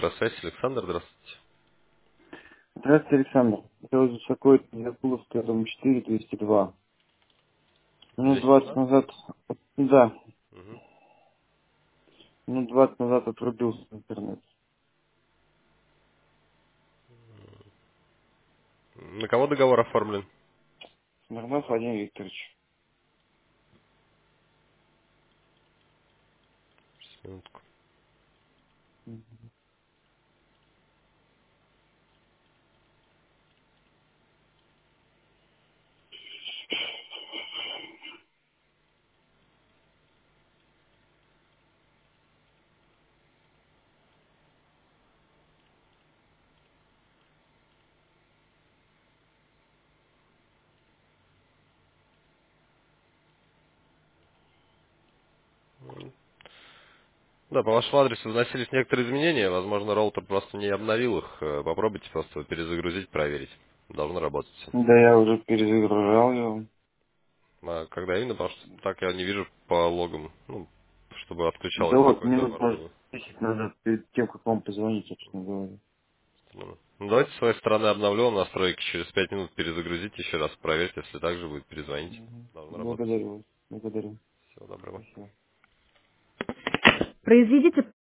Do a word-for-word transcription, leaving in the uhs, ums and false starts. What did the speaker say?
Электросвязь, Александр, здравствуйте. Здравствуйте, Александр. Это вот беспокоит Якуловская, дом четыре, двести два. Минут двести двадцать два? назад, да, Мгм. минут двадцать назад отрубился интернет. На кого договор оформлен? Смирнов Владимир Викторович. Сейчас, минутку. Да, по вашему адресу вносились некоторые изменения. Возможно, роутер просто не обновил их. Э, Попробуйте просто перезагрузить, проверить. Должно работать всё. Да, я уже перезагружал его. А когда именно? Потому что так я не вижу по логам. Ну, чтобы Да отключалось вот, какое-то минут, может, оборудование. десять назад, перед тем, как вам позвонить, собственно говоря. Ну, ну, давайте с своей стороны обновлен настройки. Через пять минут перезагрузите еще раз, проверьте. Если так же будет, перезвоните. Мгм. Должно работать. Благодарю вас. Благодарю. Всего доброго. Спасибо. Произведите